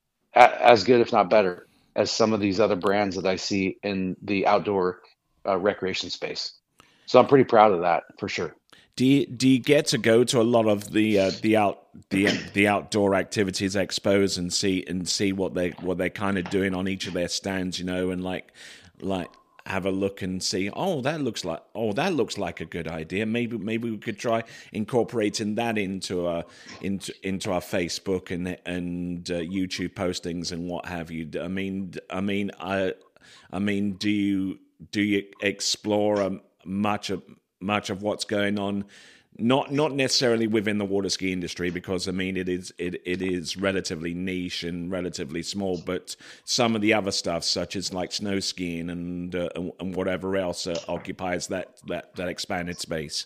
a, as good, if not better, as some of these other brands that I see in the outdoor uh, recreation space. So I'm pretty proud of that for sure. Do you, do you get to go to a lot of the uh, the out the the outdoor activities expos and see and see what they what they're kind of doing on each of their stands, you know, and like like have a look and see, oh, that looks like oh that looks like a good idea. Maybe maybe we could try incorporating that into our into into our Facebook and and uh, YouTube postings and what have you. I mean I mean I I mean do you do you explore um, much of much of what's going on, not not necessarily within the water ski industry, because I mean it is it it is relatively niche and relatively small, but some of the other stuff, such as like snow skiing and uh, and whatever else, uh, occupies that, that that expanded space.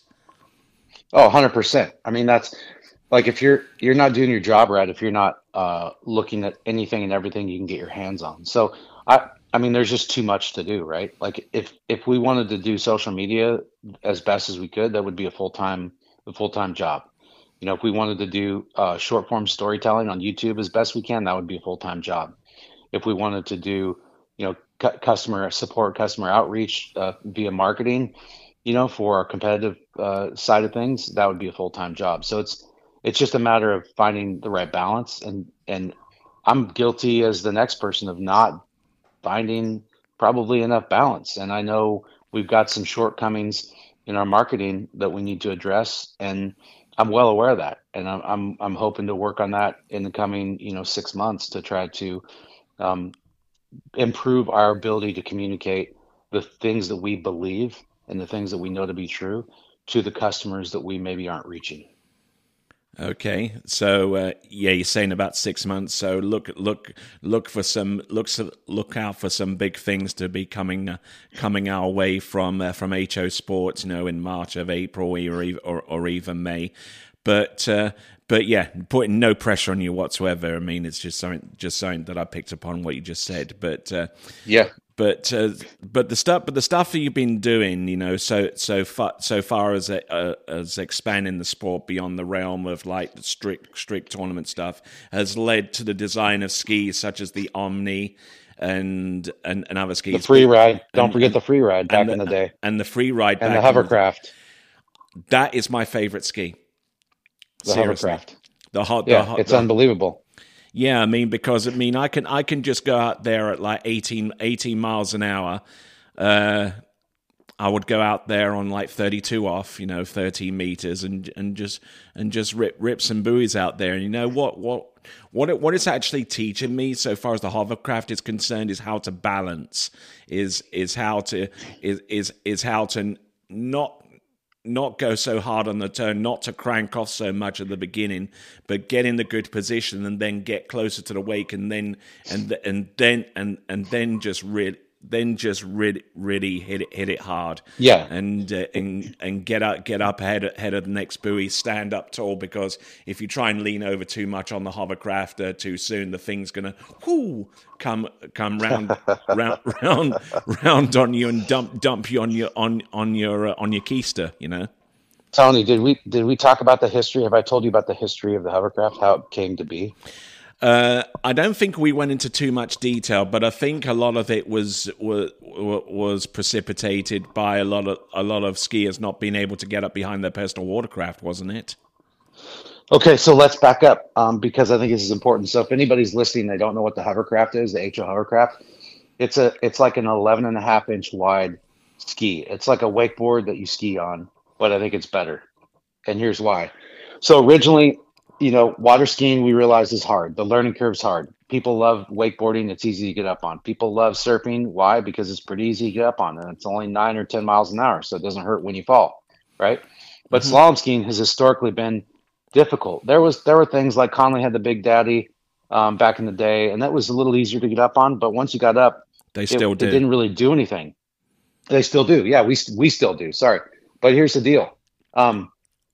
Oh, one hundred percent. I mean, that's like, if you're you're not doing your job right if you're not uh, looking at anything and everything you can get your hands on. So I. I mean, there's just too much to do, right? Like if, if we wanted to do social media as best as we could, that would be a full-time, a full-time job. You know, if we wanted to do uh, short form storytelling on YouTube as best we can, that would be a full-time job. If we wanted to do, you know, cu- customer support, customer outreach uh, via marketing, you know, for our competitive uh, side of things, that would be a full-time job. So it's, it's just a matter of finding the right balance. And, and I'm guilty as the next person of not finding probably enough balance. And I know we've got some shortcomings in our marketing that we need to address. And I'm well aware of that. And I'm, I'm, I'm hoping to work on that in the coming, you know, six months to try to um, improve our ability to communicate the things that we believe and the things that we know to be true to the customers that we maybe aren't reaching. Okay, so uh, yeah, you're saying about six months. So look, look, look for some look, look out for some big things to be coming uh, coming our way from uh, from H O Sports, you know, in March of April or or, or even May. But uh, but yeah, putting no pressure on you whatsoever. I mean, it's just something just something that I picked up on what you just said. But uh, yeah. But uh, but the stuff but the stuff that you've been doing, you know, so so far so far as uh, as expanding the sport beyond the realm of like strict strict tournament stuff, has led to the design of skis such as the Omni and and, and other skis. The free ride. Don't and, forget and, the free ride back the, in the day. And the free ride and back the hovercraft. The, that is my favorite ski. The Seriously. hovercraft. The hot. Yeah, the hot, it's the, unbelievable. Yeah, I mean, because I mean, I can I can just go out there at like eighteen, eighteen miles an hour. Uh, I would go out there on like thirty-two off, you know, thirteen meters, and and just and just rip rip some buoys out there. And you know what what what it, what it's actually teaching me, so far as the hovercraft is concerned, is how to balance, is is how to is is is how to not not go so hard on the turn, not to crank off so much at the beginning, but get in the good position and then get closer to the wake, and then and and then and and then just really then just really really hit it hit it hard. Yeah, and uh, and and get up get up ahead ahead of the next buoy. Stand up tall, because if you try and lean over too much on the hovercraft uh, too soon, the thing's gonna whoo, come come round round round round on you and dump dump you on your on on your uh, on your keister. You know. Tony, did we did we talk about the history? Have I told you about the history of the hovercraft, how it came to be? Uh, I don't think we went into too much detail, but I think a lot of it was was, was precipitated by a lot of a lot of skiers not being able to get up behind their personal watercraft, wasn't it? Okay, so let's back up um, because I think this is important. So if anybody's listening, they don't know what the hovercraft is, the H O hovercraft. It's a it's like an eleven and a half inch wide ski. It's like a wakeboard that you ski on, but I think it's better. And here's why. So originally, you know, water skiing, we realize, is hard. The learning curve's hard. People love wakeboarding. It's easy to get up on. People love surfing. Why? Because it's pretty easy to get up on, and it's only nine or ten miles an hour, so it doesn't hurt when you fall, right? But mm-hmm. slalom skiing has historically been difficult. There was there were things like Conley had the Big Daddy um, back in the day, and that was a little easier to get up on. But once you got up, they still it, did. It didn't really do anything. They still do. Yeah, we we still do. Sorry, but here's the deal. Um,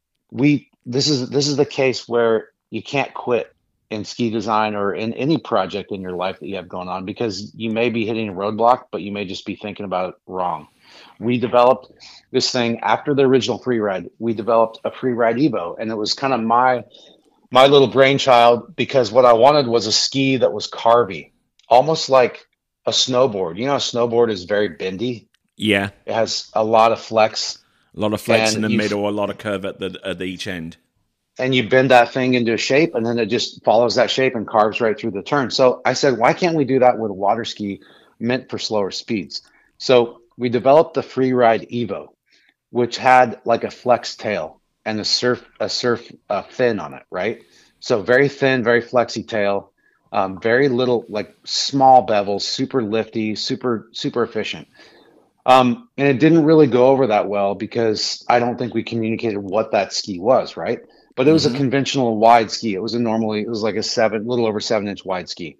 we this is this is the case where you can't quit in ski design or in any project in your life that you have going on, because you may be hitting a roadblock, but you may just be thinking about it wrong. We developed this thing after the original Freeride. We developed a Freeride Evo, and it was kind of my my little brainchild, because what I wanted was a ski that was carvy, almost like a snowboard. You know, a snowboard is very bendy. Yeah, it has a lot of flex, a lot of flex in the middle, a lot of curve at the at each end. And you bend that thing into a shape, and then it just follows that shape and carves right through the turn. So I said, why can't we do that with a water ski meant for slower speeds? So we developed the Freeride Evo, which had like a flex tail and a surf a surf uh, fin on it, right? So very thin, very flexy tail, um, very little, like small bevels, super lifty, super super efficient. Um, and it didn't really go over that well because I don't think we communicated what that ski was, right? But it was mm-hmm. a conventional wide ski. It was a normally, it was like a seven, little over seven inch wide ski.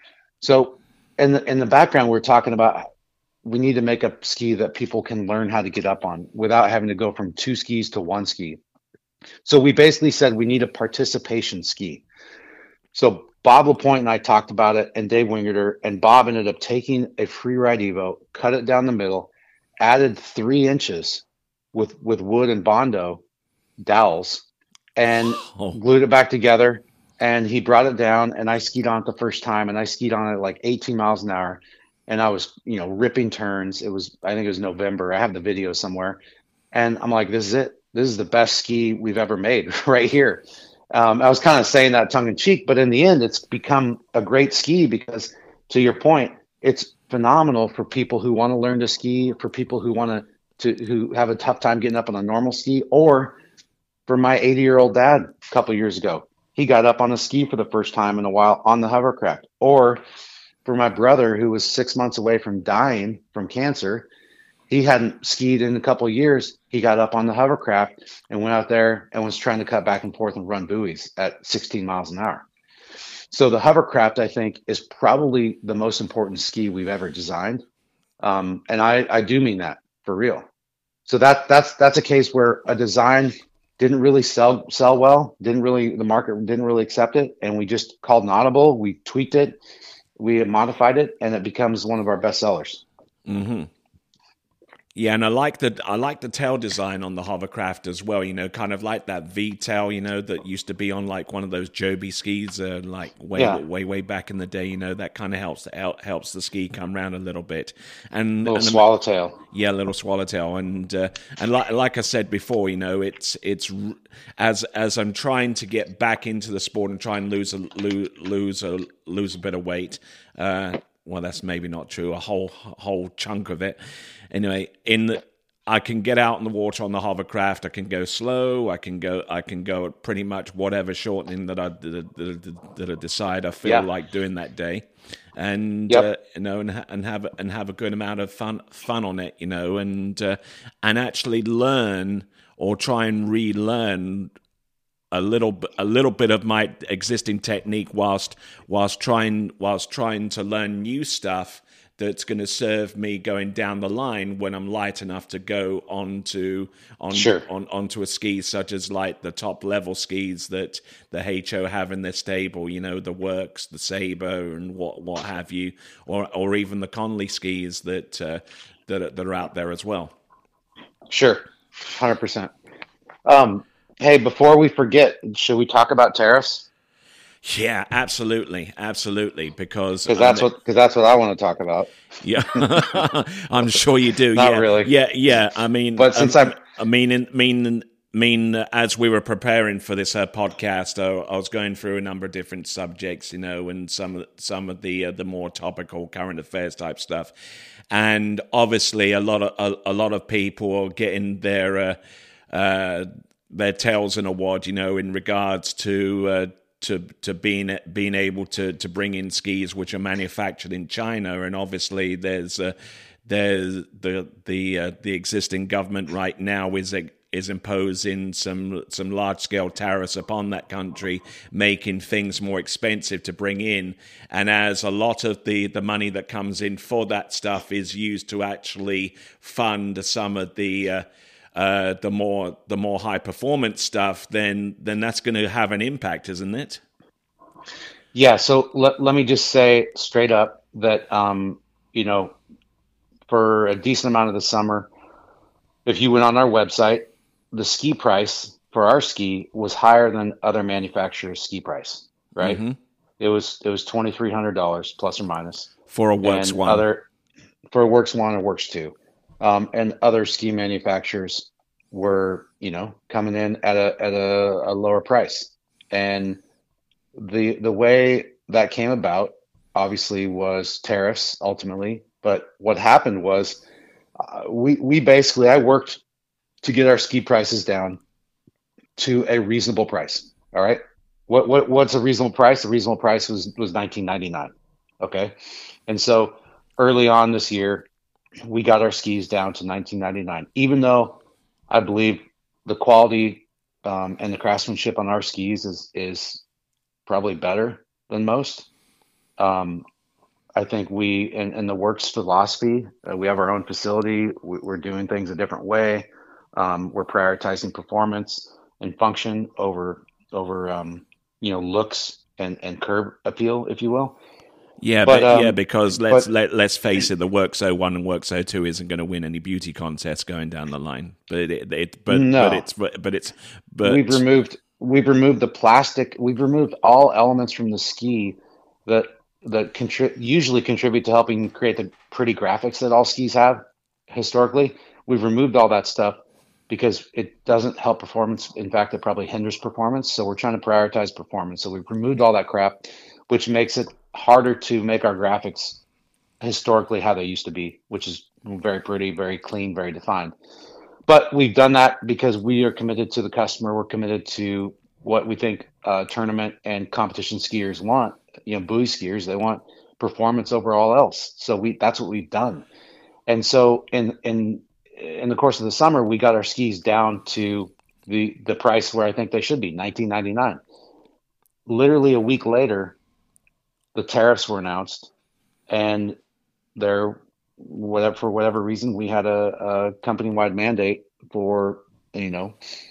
So in the, in the background, we're talking about, we need to make a ski that people can learn how to get up on without having to go from two skis to one ski. So we basically said we need a participation ski. So Bob LaPointe and I talked about it, and Dave Wingerter, and Bob ended up taking a Freeride Evo, cut it down the middle, added three inches with, with wood and Bondo dowels, and oh. glued it back together, and he brought it down, and I skied on it the first time, and I skied on it like eighteen miles an hour, and I was, you know, ripping turns. It was, I think it was November. I have the video somewhere, and I'm like, this is it. This is the best ski we've ever made right here. Um, I was kind of saying that tongue in cheek, but in the end, it's become a great ski because, to your point, it's phenomenal for people who want to learn to ski, for people who want to, to who have a tough time getting up on a normal ski, or for my eighty-year-old dad a couple of years ago. He got up on a ski for the first time in a while on the hovercraft. Or for my brother, who was six months away from dying from cancer, he hadn't skied in a couple of years. He got up on the hovercraft and went out there and was trying to cut back and forth and run buoys at sixteen miles an hour. So the hovercraft, I think, is probably the most important ski we've ever designed. Um, and I, I do mean that for real. So that that's that's a case where a design didn't really sell sell well, didn't really, the market didn't really accept it, and we just called an audible, we tweaked it, we modified it, and it becomes one of our best sellers. Mm-hmm. Yeah, and I like the I like the tail design on the hovercraft as well. You know, kind of like that V tail. You know, that used to be on like one of those Joby skis, uh, like way yeah. way way back in the day. You know, that kind of helps helps the ski come round a little bit. And little and swallowtail. Yeah, little swallowtail. And uh, and like like I said before, you know, it's it's as as I'm trying to get back into the sport and try and lose a lose lose a lose a bit of weight. Uh, well, that's maybe not true. A whole whole chunk of it. Anyway, in the, I can get out in the water on the hovercraft. I can go slow. I can go. I can go at pretty much whatever shortening that I that, that, that I decide I feel yeah. like doing that day, and Yep. uh, you know, and and have and have a good amount of fun fun on it, you know, and uh, and actually learn or try and relearn a little a little bit of my existing technique whilst whilst trying whilst trying to learn new stuff that's going to serve me going down the line when I'm light enough to go onto on Sure. on onto a ski such as like the top level skis that the H O have in their stable, you know, the Works, the Sabre, and what what have you, or or even the Conley skis that uh, that are, that are out there as well. Sure, one hundred percent. Um, hey, before we forget, should we talk about tariffs? Yeah, absolutely, absolutely. Because Because that's um, what because that's what I want to talk about. Yeah, I'm sure you do. Not yeah, really. Yeah, yeah. I mean, But since um, I'm- I mean, in, mean, mean, uh, as we were preparing for this uh, podcast, I, I was going through a number of different subjects, you know, and some of some of the uh, the more topical current affairs type stuff, and obviously a lot of a, a lot of people are getting their uh, uh, their tails in a wad, you know, in regards to. Uh, To, to being being able to, to bring in skis which are manufactured in China, and obviously there's uh, there's the the uh, the existing government right now is is imposing some some large scale tariffs upon that country, making things more expensive to bring in. And as a lot of the, the money that comes in for that stuff is used to actually fund some of the uh, Uh, the more the more high performance stuff, then then that's going to have an impact, isn't it? Yeah. So let let me just say straight up that um, you know, for a decent amount of the summer, if you went on our website, the ski price for our ski was higher than other manufacturers' ski price. Right? Mm-hmm. It was it was twenty three hundred dollars plus or minus For a Works and one. Other for a Works one and Works two. Um, and other ski manufacturers were, you know, coming in at a at a, a lower price. And the the way that came about, obviously, was tariffs ultimately. But what happened was, uh, we we basically I worked to get our ski prices down to a reasonable price. All right, what what what's a reasonable price? A reasonable price was was nineteen ninety-nine. Okay, and so early on this year, we got our skis down to nineteen ninety-nine, even though I believe the quality um, and the craftsmanship on our skis is is probably better than most. Um, I think we, in, in the Works philosophy, uh, we have our own facility. We, we're doing things a different way. Um, we're prioritizing performance and function over over um, you know, looks and, and curb appeal, if you will. Yeah, But, but, um, yeah, because let's but- let, let's face it, the Works oh one and Works oh two isn't going to win any beauty contests going down the line. But it, it but No. but it's but it's but we've removed we've removed the plastic. We've removed all elements from the ski that that contri- usually contribute to helping create the pretty graphics that all skis have historically. We've removed all that stuff because it doesn't help performance. In fact, it probably hinders performance. So we're trying to prioritize performance. So we've removed all that crap, which makes it harder to make our graphics historically how they used to be, which is very pretty, very clean, very defined. But we've done that because we are committed to the customer. We're committed to what we think uh, tournament and competition skiers want. You know, buoy skiers, they want performance over all else. So we that's what we've done. And so in in in the course of the summer, we got our skis down to the the price where I think they should be, nineteen ninety-nine. Literally a week later, the tariffs were announced, and there, whatever for whatever reason, we had a, a company-wide mandate for, you know,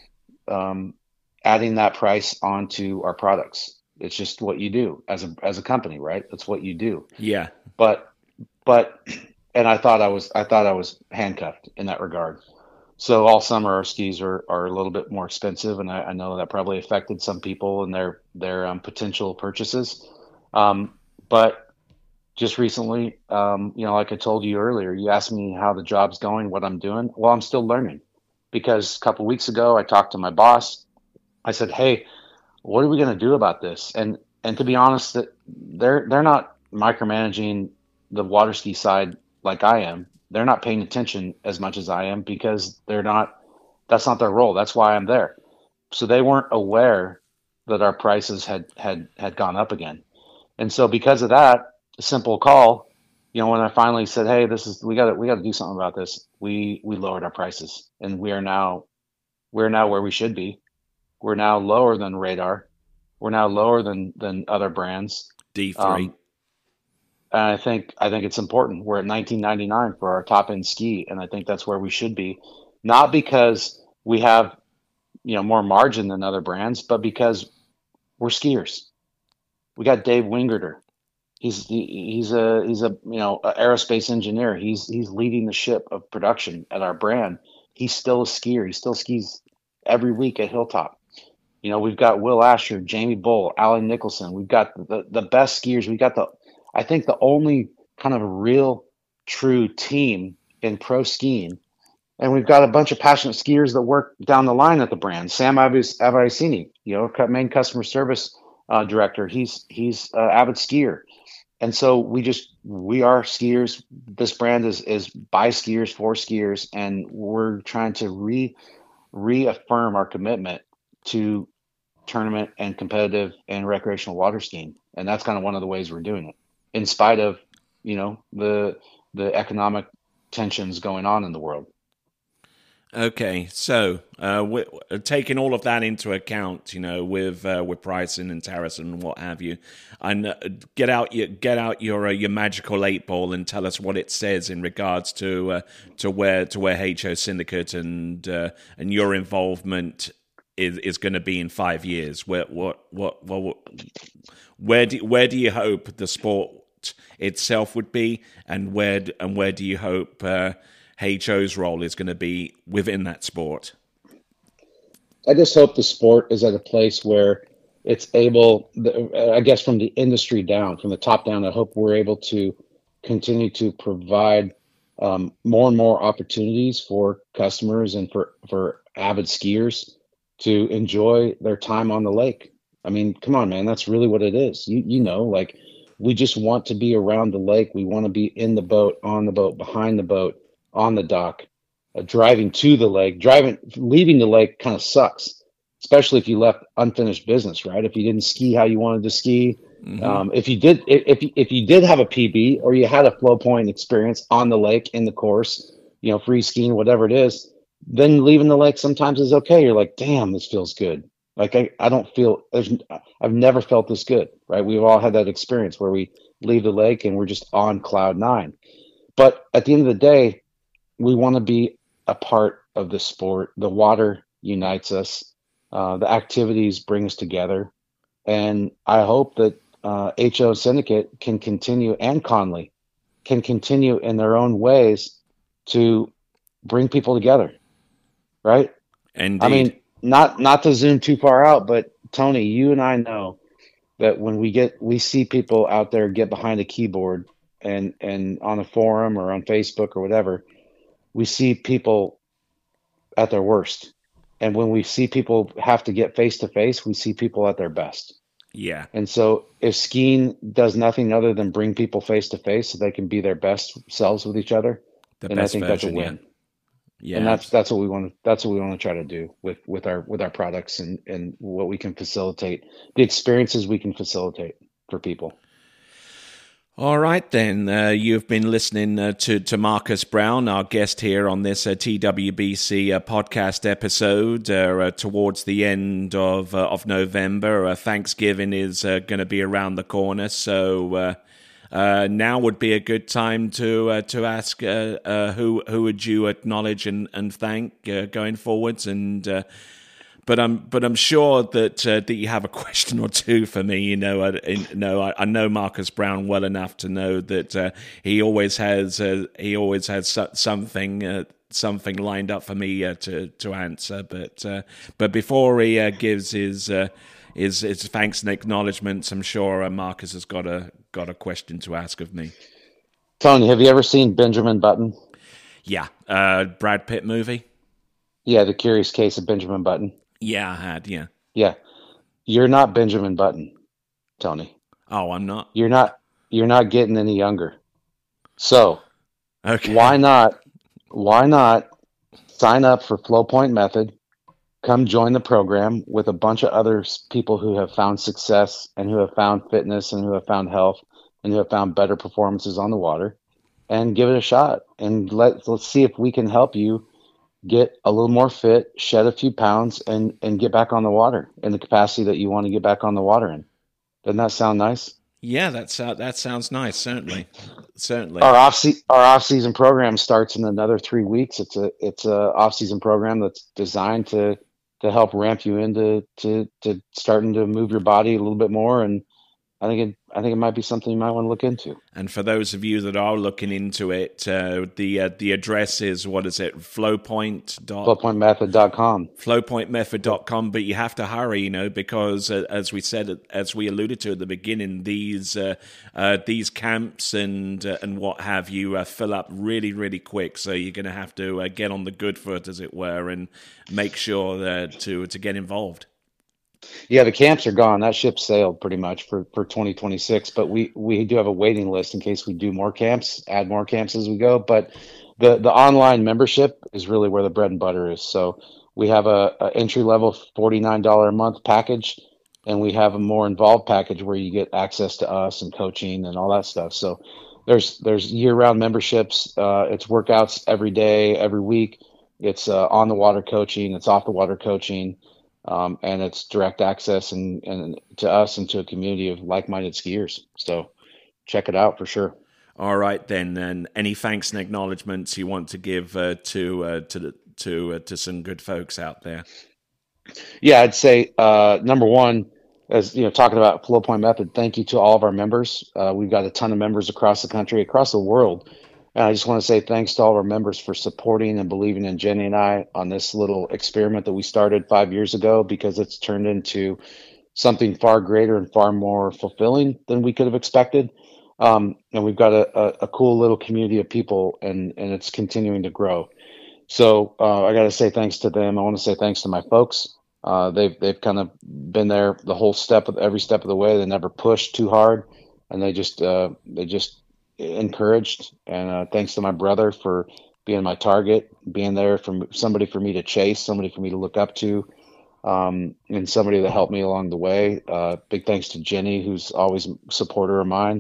um, adding that price onto our products. It's just what you do as a as a company, right? That's what you do. yeah. But but and I thought I was I thought I was handcuffed in that regard. So all summer our skis are, are a little bit more expensive, and I, I know that probably affected some people and their their um, potential purchases. Um, but just recently, um, you know, like I told you earlier, you asked me how the job's going, what I'm doing. Well, I'm still learning, because a couple of weeks ago I talked to my boss. I said, "Hey, what are we going to do about this?" And and to be honest, that they're they're not micromanaging the water ski side like I am. They're not paying attention as much as I am, because they're not. That's not their role. That's why I'm there. So they weren't aware that our prices had had had gone up again. And so because of that, a simple call, you know, when I finally said, "Hey, this is we got to we got to do something about this," we we lowered our prices, and we are now we're now where we should be. We're now lower than Radar. We're now lower than than other brands. D three. Um, and I think I think it's important. We're at nineteen ninety-nine for our top end ski, and I think that's where we should be. Not because we have, you know, more margin than other brands, but because we're skiers. We got Dave Wingerter. He's he, he's a he's a you know a aerospace engineer. He's he's leading the ship of production at our brand. He's still a skier. He still skis every week at Hilltop. You know, we've got Will Asher, Jamie Bull, Alan Nicholson. We've got the, the best skiers. We got the, I think the only kind of real true team in pro skiing. And we've got a bunch of passionate skiers that work down the line at the brand. Sam Avicini, you know, main customer service uh, director. He's, he's an avid skier. And so we just, we are skiers. This brand is, is by skiers for skiers. And we're trying to re reaffirm our commitment to tournament and competitive and recreational water skiing. And that's kind of one of the ways we're doing it, in spite of, you know, the, the economic tensions going on in the world. Okay, so uh, we, taking all of that into account, you know, with uh, with pricing and tariffs and what have you, and uh, get out your get out your uh, your magical eight ball and tell us what it says in regards to uh, to where to where H O Syndicate and uh, and your involvement is is going to be in five years. Where what what what where do where do you hope the sport itself would be, and where and where do you hope Uh, H O's role is going to be within that sport? I just hope the sport is at a place where it's able, I guess from the industry down, from the top down, I hope we're able to continue to provide um, more and more opportunities for customers and for, for avid skiers to enjoy their time on the lake. I mean, come on, man, that's really what it is. You, you know, like we just want to be around the lake. We want to be in the boat, on the boat, behind the boat, on the dock, uh, driving to the lake. Driving, leaving the lake kind of sucks, especially if you left unfinished business, right? If you didn't ski how you wanted to ski, mm-hmm. um, if you did, if if if you did have a P B or you had a flow point experience on the lake in the course, you know, free skiing, whatever it is, then leaving the lake sometimes is okay. You're like, damn, this feels good. Like I, I don't feel. There's, I've never felt this good, right? We've all had that experience where we leave the lake and we're just on cloud nine. But at the end of the day, we want to be a part of the sport. The water unites us. Uh, the activities bring us together. And I hope that uh, H O Syndicate can continue, and Conley can continue in their own ways to bring people together. Right? Indeed. I mean, not not to zoom too far out, but Tony, you and I know that when we get we see people out there get behind a keyboard and and on a forum or on Facebook or whatever, we see people at their worst. And when we see people have to get face to face, we see people at their best. Yeah. And so if skiing does nothing other than bring people face to face so they can be their best selves with each other, the then best I think version, that's a win. Yeah. Yeah. And that's that's what we want to that's what we want to try to do with, with our with our products and, and what we can facilitate, the experiences we can facilitate for people. All right, then. Uh, you've been listening uh, to, to Marcus Brown, our guest here on this uh, T W B C uh, podcast episode uh, uh, towards the end of uh, of November. Uh, Thanksgiving is uh, going to be around the corner, so uh, uh, now would be a good time to uh, to ask uh, uh, who who would you acknowledge and, and thank uh, going forwards, and uh, But I'm, but I'm sure that uh, that you have a question or two for me. You know, I, you know, I, I know Marcus Brown well enough to know that uh, he always has, uh, he always has so, something, uh, something lined up for me uh, to to answer. But uh, but before he uh, gives his, uh, his his thanks and acknowledgements, I'm sure uh, Marcus has got a got a question to ask of me. Tony, have you ever seen Benjamin Button? Yeah, uh, Brad Pitt movie. Yeah, The Curious Case of Benjamin Button. Yeah, I had, yeah. Yeah. You're not Benjamin Button, Tony. Oh, I'm not? You're not you're not getting any younger. So okay. why not why not sign up for Flow Point Method, come join the program with a bunch of other people who have found success and who have found fitness and who have found health and who have found better performances on the water, and give it a shot. And let, let's see if we can help you get a little more fit, shed a few pounds, and, and get back on the water in the capacity that you want to get back on the water in. Doesn't that sound nice? Yeah, that's uh, that sounds nice. Certainly, certainly. Our off se- our off season program starts in another three weeks. It's a it's a off season program that's designed to to help ramp you into to to starting to move your body a little bit more. And I think it I think it might be something you might want to look into. And for those of you that are looking into it, uh, the uh, the address is, what is it? Flowpoint. Flowpoint method dot com. Flowpoint method dot com. But you have to hurry, you know, because uh, as we said, as we alluded to at the beginning, these uh, uh, these camps and uh, and what have you uh, fill up really, really quick. So you're going to have to uh, get on the good foot, as it were, and make sure uh, to to get involved. Yeah, the camps are gone. That ship sailed pretty much for, for twenty twenty-six, but we, we do have a waiting list in case we do more camps, add more camps as we go. But the, the online membership is really where the bread and butter is. So we have a, a entry level forty-nine dollars a month package, and we have a more involved package where you get access to us and coaching and all that stuff. So there's there's year round memberships. Uh, it's workouts every day, every week. It's uh, on the water coaching. It's off the water coaching. Um, and it's direct access and, and to us and to a community of like-minded skiers. So check it out for sure. All right, then. And any thanks and acknowledgements you want to give uh, to uh, to the, to uh, to some good folks out there? Yeah, I'd say uh, number one, as you know, talking about Flowpoint Method, thank you to all of our members. Uh, we've got a ton of members across the country, across the world. And I just want to say thanks to all of our members for supporting and believing in Jenny and I on this little experiment that we started five years ago, because it's turned into something far greater and far more fulfilling than we could have expected. Um, and we've got a, a, a cool little community of people, and, and it's continuing to grow. So uh, I got to say thanks to them. I want to say thanks to my folks. Uh, they've they've kind of been there the whole step of every step of the way. They never pushed too hard, and they just uh, they just encouraged. And uh, thanks to my brother for being my target, being there for somebody for me to chase, somebody for me to look up to, um, and somebody that helped me along the way. Uh, big thanks to Jenny, who's always a supporter of mine,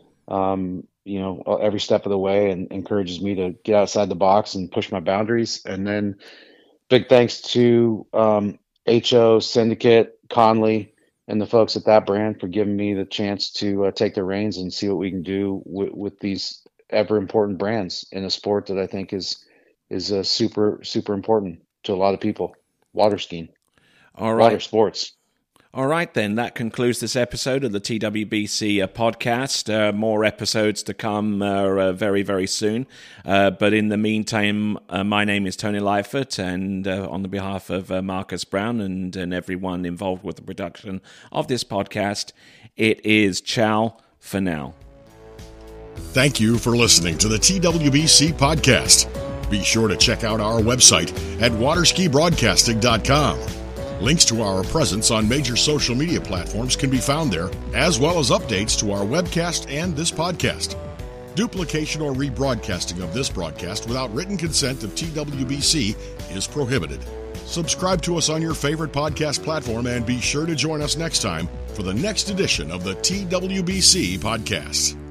um, you know, every step of the way, and encourages me to get outside the box and push my boundaries. And then big thanks to um, H O, Syndicate, Conley, and the folks at that brand for giving me the chance to uh, take the reins and see what we can do with, with these ever important brands in a sport that I think is is uh, super super important to a lot of people. Water skiing, all right, water sports. All right, then that concludes this episode of the T W B C uh, podcast. Uh, more episodes to come uh, uh, very, very soon. Uh, but in the meantime, uh, my name is Tony Lightfoot, and uh, on the behalf of uh, Marcus Brown and, and everyone involved with the production of this podcast, it is ciao for now. Thank you for listening to the T W B C podcast. Be sure to check out our website at waterski broadcasting dot com. Links to our presence on major social media platforms can be found there, as well as updates to our webcast and this podcast. Duplication or rebroadcasting of this broadcast without written consent of T W B C is prohibited. Subscribe to us on your favorite podcast platform, and be sure to join us next time for the next edition of the T W B C podcast.